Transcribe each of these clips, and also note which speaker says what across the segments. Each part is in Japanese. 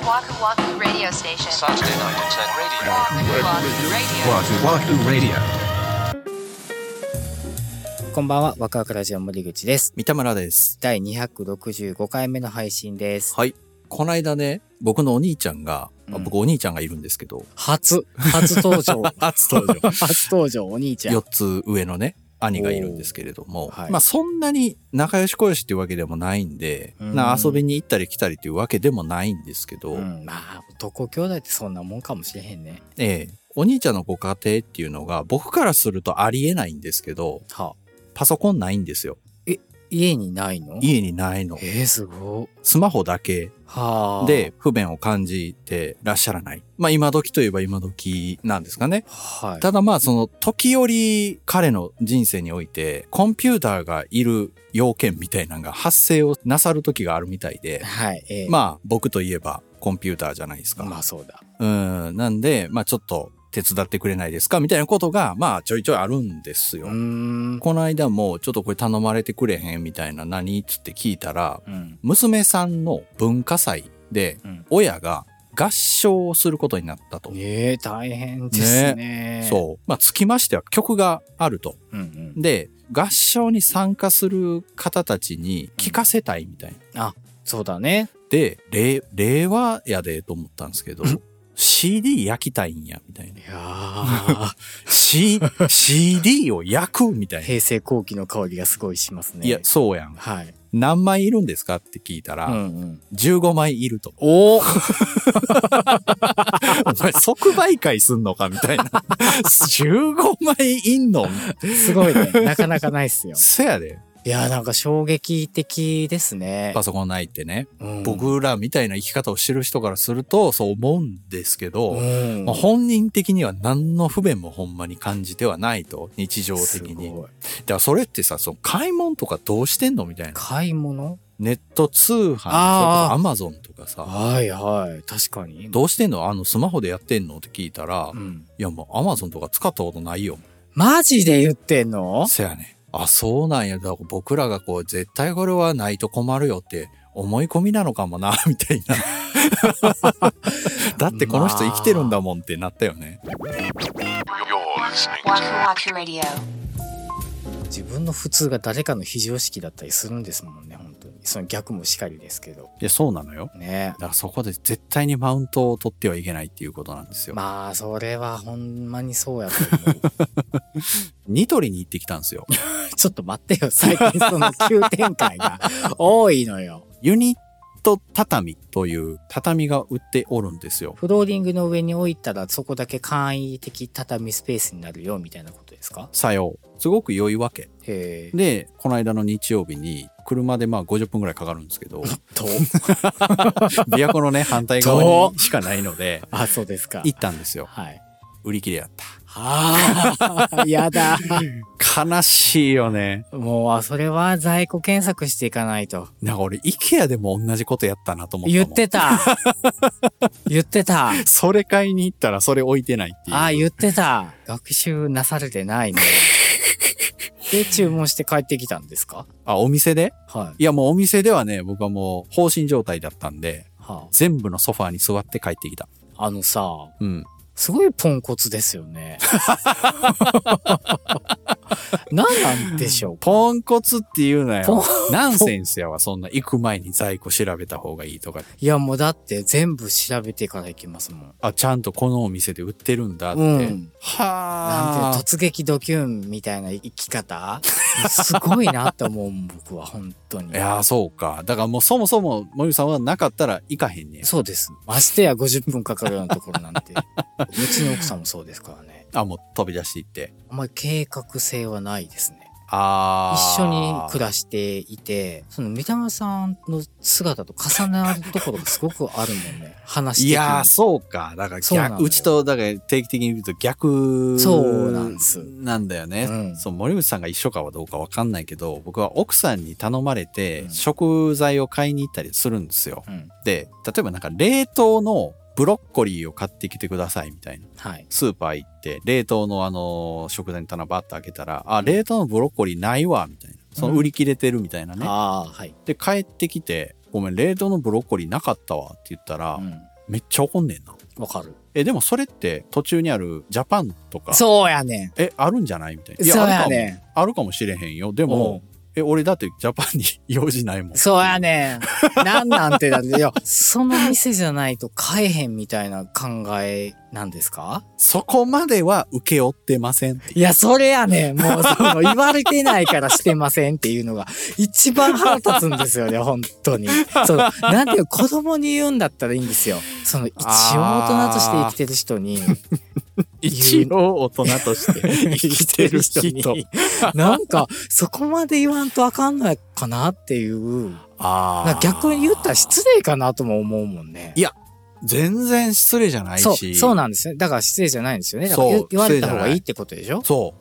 Speaker 1: Waku Waku Radio Station.
Speaker 2: Saturday night at 10 radio.
Speaker 1: Waku Waku Radio.
Speaker 3: Waku Waku Radio。こんばんは、ワクワクラジオ森口です。
Speaker 4: 三田村です。
Speaker 3: 第265回目の配信です。
Speaker 4: はい。この間ね、僕のお兄ちゃんが、僕お兄ちゃんがいるんですけど。
Speaker 3: 初登場。
Speaker 4: 初登場。
Speaker 3: 初登場、お兄ちゃん。
Speaker 4: 4つ上のね、兄がいるんですけれども。
Speaker 3: はい、
Speaker 4: まあそんなに仲良し小良しっていうわけでもないんで、遊びに行ったり来たりっていうわけでもないんですけど。
Speaker 3: まあ、男兄弟ってそんなもんかもしれへんね。
Speaker 4: お兄ちゃんのご家庭っていうのが、僕からするとありえないんですけど、パソコンないんですよ。
Speaker 3: 家にないの？
Speaker 4: 家にないの。
Speaker 3: すごい。
Speaker 4: スマホだけで不便を感じてらっしゃらない。まあ今時といえば今時なんですかね。
Speaker 3: はい。
Speaker 4: ただまあその時折彼の人生においてコンピューターがいる要件みたいなのが発生をなさる時があるみたいで。
Speaker 3: はい。
Speaker 4: まあ僕といえばコンピューターじゃないですか。
Speaker 3: まあそうだ。
Speaker 4: なんでまあちょっと手伝ってくれないですかみたいなことが、まあちょいちょいあるんですよ。この間もちょっとこれ頼まれてくれへんみたいな何つって聞いたら、娘さんの文化祭で、親が合唱をすることになったと。
Speaker 3: 大変ですね。
Speaker 4: そう。まあつきましては曲があると。で、合唱に参加する方たちに聞かせたいみたいな。
Speaker 3: あ、そうだね。
Speaker 4: で、令和やでと思ったんですけど、CD 焼きたいんや、みたいな。
Speaker 3: いや
Speaker 4: ー。CD を焼くみたいな。
Speaker 3: 平成後期の香りがすごいしますね。
Speaker 4: いや、そうやん。
Speaker 3: はい。
Speaker 4: 何枚いるんですかって聞いたら、15枚いると。
Speaker 3: お
Speaker 4: お前即売会すんのかみたいな。15枚いんの
Speaker 3: すごいね。なかなかないっすよ。
Speaker 4: そやで。
Speaker 3: いや、なんか衝撃的ですね。
Speaker 4: パソコンないってね、僕らみたいな生き方をしてる人からするとそう思うんですけど、まあ、本人的には何の不便もほんまに感じてはないと、日常的に。だからそれってさ、その買い物とかどうしてんのみたいな。
Speaker 3: 買い物？
Speaker 4: ネット通販、アマゾンとかさ。
Speaker 3: はいはい、確かに。
Speaker 4: どうしてんの？スマホでやってんのって聞いたら、いやもうアマゾンとか使ったことないよ。
Speaker 3: マジで言ってんの？
Speaker 4: そやね。あ、そうなんや。だから僕らがこう、絶対これはないと困るよって思い込みなのかもな、みたいな。だってこの人生きてるんだもんってなったよね。
Speaker 3: 自分の普通が誰かの非常識だったりするんですもんね、本当に。その逆もしかりですけど。
Speaker 4: いや、そうなのよ。
Speaker 3: ね。
Speaker 4: だからそこで絶対にマウントを取ってはいけないっていうことなんですよ。
Speaker 3: まあ、それはほんまにそうやと思う。
Speaker 4: ニトリに行ってきたんですよ。
Speaker 3: ちょっと待ってよ、最近その急展開が多いのよ。
Speaker 4: ユニット畳という畳が売っておるんですよ。
Speaker 3: フローリングの上に置いたらそこだけ簡易的畳スペースになるよみたいなことですか？
Speaker 4: さよう。すごく良いわけ。
Speaker 3: へー。
Speaker 4: で、この間の日曜日に車でまあ50分ぐらいかかるんですけど、琵琶湖のね、反対側にしかないので、
Speaker 3: あ、そうですか。
Speaker 4: 行ったんですよ。
Speaker 3: はい。
Speaker 4: 売り切れやった。
Speaker 3: ああ、やだ。
Speaker 4: 悲しいよね。
Speaker 3: もう、それは在庫検索していかないと。
Speaker 4: なんか俺、IKEA でも同じことやったなと思ったもん。
Speaker 3: 言ってた。言ってた。
Speaker 4: それ買いに行ったらそれ置いてないっていう。
Speaker 3: ああ、言ってた。学習なされてないね。で、注文して帰ってきたんですか？
Speaker 4: あ、お店で？
Speaker 3: はい。
Speaker 4: いや、もうお店ではね、僕はもう放心状態だったんで、
Speaker 3: はあ、
Speaker 4: 全部のソファーに座って帰ってきた。す
Speaker 3: ごいポンコツですよね。何なんでしょうか？
Speaker 4: ポンコツっていうのよ。ナンセンスやわ、そんな行く前に在庫調べた方がいいとか。
Speaker 3: いや、もうだって全部調べてから行きますもん。
Speaker 4: あ、ちゃんとこのお店で売ってるんだって。は
Speaker 3: ぁ。なんて突撃ドキュンみたいな生き方すごいなって思う、僕は本当に。
Speaker 4: いやー、そうか。だからもうそもそも森さんはなかったら行かへんねん。
Speaker 3: そうです。ましてや50分かかるようなところなんて。うちの奥さんもそうですからね。
Speaker 4: あ、もう飛び出していって。
Speaker 3: あんまり計画性はないですね。
Speaker 4: あ
Speaker 3: 一緒に暮らしていて、その三田村さんの姿と重なるところがすごくあるもんね。話的に。
Speaker 4: いやー、そうか。だからうちと、だから定期的に言うと逆。
Speaker 3: そうなんです。
Speaker 4: なんだよね。そう、森口さんが一緒かはどうかわかんないけど、僕は奥さんに頼まれて、食材を買いに行ったりするんですよ。で、例えばなんか冷凍のブロッコリーを買ってきてくださいみたいな。
Speaker 3: はい。
Speaker 4: スーパー行って、冷凍の食材の棚バッと開けたら、あ、冷凍のブロッコリーないわ、みたいな。その売り切れてるみたいなね。
Speaker 3: ああ、はい。
Speaker 4: で、帰ってきて、ごめん、冷凍のブロッコリーなかったわって言ったら、 めっちゃ怒んねんな。
Speaker 3: わかる。
Speaker 4: でもそれって途中にあるジャパンとか。
Speaker 3: そうやねん。
Speaker 4: あるんじゃないみたいな。
Speaker 3: そうやね
Speaker 4: ん。あるかもしれへんよ。でも、俺だってジャパンに用事ないもん。
Speaker 3: そうやねん。なんてだって、いや、その店じゃないと買えへんみたいな考えなんですか？
Speaker 4: そこまでは受け負ってませんって。
Speaker 3: いや、それやねん。もう言われてないからしてませんっていうのが一番腹立つんですよね、本当に。なんていう子供に言うんだったらいいんですよ。一応大人として生きてる人に。
Speaker 4: 一応大人として生きてる人に
Speaker 3: なんかそこまで言わんとあかんのかなっていう。逆に言ったら失礼かなとも思うもんね。
Speaker 4: いや、全然失礼じゃないし。
Speaker 3: そうなんですね。だから失礼じゃないんですよね。だから言われた方がいいってことでしょ？そう。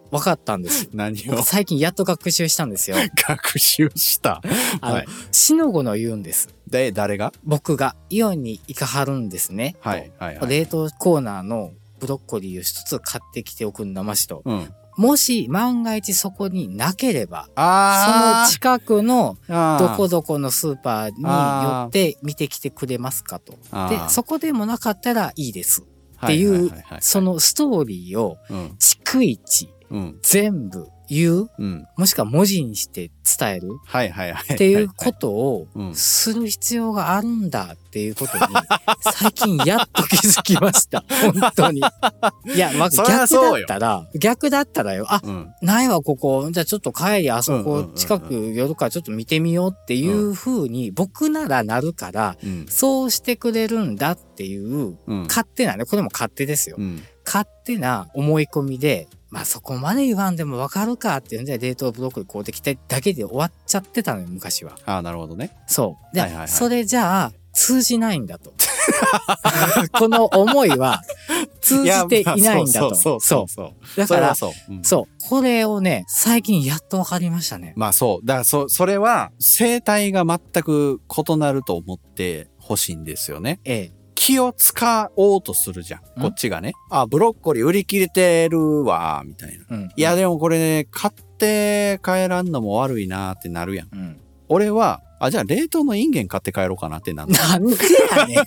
Speaker 3: 分かったんです。
Speaker 4: 何を？
Speaker 3: 最近やっと学習したんですよ。
Speaker 4: 学習した。
Speaker 3: しのごの言うんです。
Speaker 4: で、誰が？
Speaker 3: 僕がイオンに行かはるんですね。冷凍コーナーのブロッコリーを一つ買ってきておくんだましと。もし万が一そこになければ、その近くのどこどこのスーパーに寄って見てきてくれますかと。で、そこでもなかったらいいですっていう、そのストーリーを逐一全部言う、もしくは文字にして伝えるっていうことをする必要があるんだっていうことに最近やっと気づきました。本当に。いや、逆だったらよ。ないわここ。じゃあちょっと帰りあそこ近く寄るからちょっと見てみようっていう風に僕ならなるから、そうしてくれるんだっていう勝手なね、これも勝手ですよ。勝手な思い込みで、そこまで言わんでもわかるかっていうんで、冷凍ブロッコリー買うてきてだけで終わっちゃってたのよ、昔は。
Speaker 4: なるほどね。
Speaker 3: そう。で、それじゃあ、通じないんだと。この思いは、通じていないんだと。そう。だから、これをね、最近やっとわかりましたね。
Speaker 4: そう。だからそれは、生態が全く異なると思ってほしいんですよね。気を使おうとするじゃん。こっちがね。ブロッコリー売り切れてるわ、みたいな。いや、でもこれね、買って帰らんのも悪いなってなるやん。俺は、じゃあ冷凍のインゲン買って帰ろうかなってなる。
Speaker 3: なんでやねん。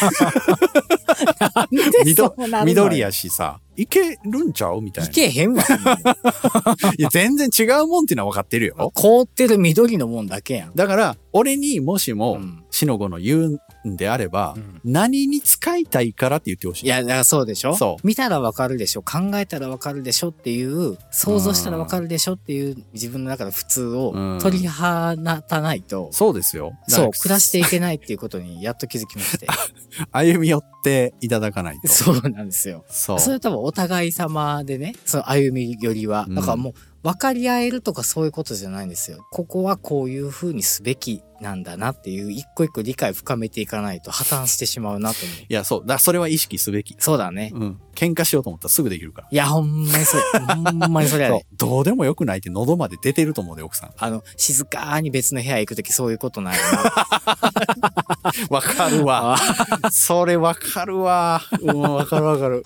Speaker 4: 緑やしさ、いけるんちゃうみたいな。
Speaker 3: いけへんわ。
Speaker 4: いや、全然違うもんっていうのは分かってるよ。
Speaker 3: 凍ってる緑のもんだけやん。
Speaker 4: だから、俺にもしも、しのごの言うんであれば、何に使いたいからって言ってほしい。
Speaker 3: いや、だからそうでしょ？見たら分かるでしょ？考えたら分かるでしょっていう、想像したら分かるでしょっていう自分の中の普通を取り放たないと。
Speaker 4: そうですよ。
Speaker 3: そう、暮らしていけないっていうことにやっと気づきまして。
Speaker 4: 歩み寄っていただかないと。
Speaker 3: そうなんですよ。それ多分お互い様でね、その歩み寄りは。だからもう分かり合えるとかそういうことじゃないんですよ。ここはこういう風にすべきなんだなっていう一個一個理解深めていかないと破綻してしまうなと思う。
Speaker 4: いや、そう。それは意識すべき。
Speaker 3: そうだね。
Speaker 4: 喧嘩しようと思ったらすぐできるから。
Speaker 3: いや、ほんまにそれ。ほんまにそれやね。
Speaker 4: どうでもよくないって喉まで出てると思うで、奥さん。
Speaker 3: 静かに別の部屋行くときそういうことないよ
Speaker 4: な。わかるわ。それわかるわ。わかるわかる。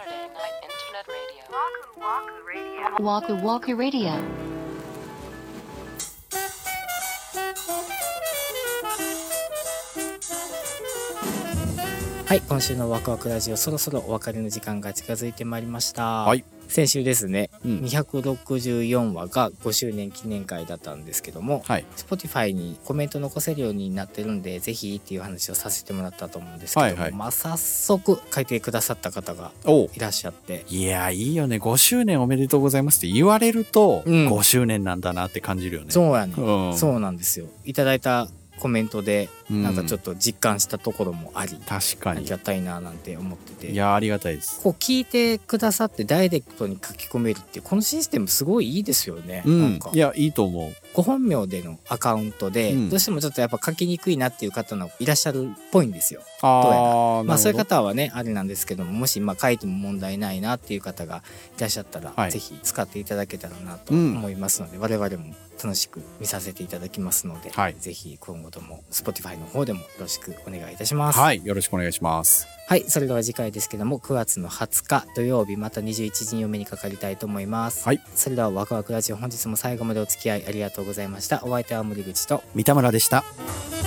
Speaker 1: Waku Waku Radio.
Speaker 3: はい、今週のワクワクラジオそろそろお別れの時間が近づいてまいりました。
Speaker 4: はい。
Speaker 3: 先週ですね、264話が5周年記念会だったんですけども、Spotify にコメント残せるようになってるんで、ぜひっていう話をさせてもらったと思うんですけども、早速書いてくださった方がいらっしゃって。
Speaker 4: いや、いいよね。5周年おめでとうございますって言われると、5周年なんだなって感じるよね。
Speaker 3: そうやね。そうなんですよ。いただいたコメントでなんかちょっと実感したところもあり、
Speaker 4: 確かに
Speaker 3: ありがたいななんて思ってて。
Speaker 4: いや、ありがたいです。
Speaker 3: こう聞いてくださってダイレクトに書き込めるっていうこのシステムすごいいいですよね。なんか
Speaker 4: いや、いいと思う。
Speaker 3: ご本名でのアカウントで、どうしてもちょっとやっぱ書きにくいなっていう方のいらっしゃるっぽいんですよ。どうやらそういう方はねあれなんですけども、もし書いても問題ないなっていう方がいらっしゃったら、ぜひ使っていただけたらなと思いますので、我々も楽しく見させていただきますので、ぜひ今後とも Spotify の方でもよろしくお願いいたします。
Speaker 4: はい、よろしくお願いします。
Speaker 3: はい、それでは次回ですけども9月の20日土曜日また21時にお目にかかりたいと思います。はい、それではワクワクラジオ本日も最後までお付き合いありがとうございました。お相手は森口と
Speaker 4: 三田村でした。